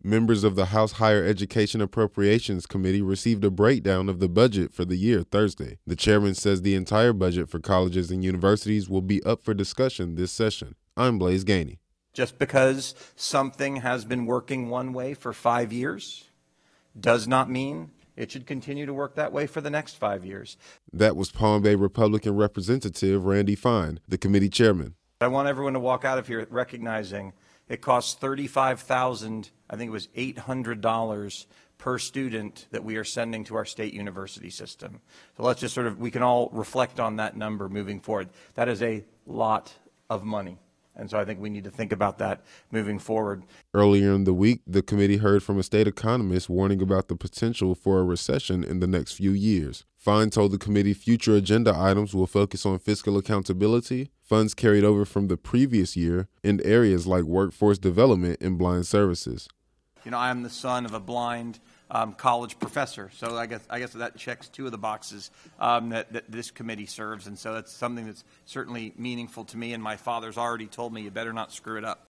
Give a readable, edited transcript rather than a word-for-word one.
Members of the House Higher Education Appropriations Committee received a breakdown of the budget for the year Thursday. The chairman says the entire budget for colleges and universities will be up for discussion this session. I'm Blaze Gainey. Just because something has been working one way for 5 years does not mean it should continue to work that way for the next 5 years. That was Palm Bay Republican Representative Randy Fine, the committee chairman. I want everyone to walk out of here recognizing it costs $35,000, I think it was $800 per student that we are sending to our state university system. So let's just we can all reflect on that number moving forward. That is a lot of money. And so I think we need to think about that moving forward. Earlier in the week, the committee heard from a state economist warning about the potential for a recession in the next few years. Fine told the committee future agenda items will focus on fiscal accountability, funds carried over from the previous year, and areas like workforce development and blind services. You know, I'm the son of a blind college professor, so I guess that checks two of the boxes that this committee serves, and so that's something that's certainly meaningful to me, and my father's already told me you better not screw it up.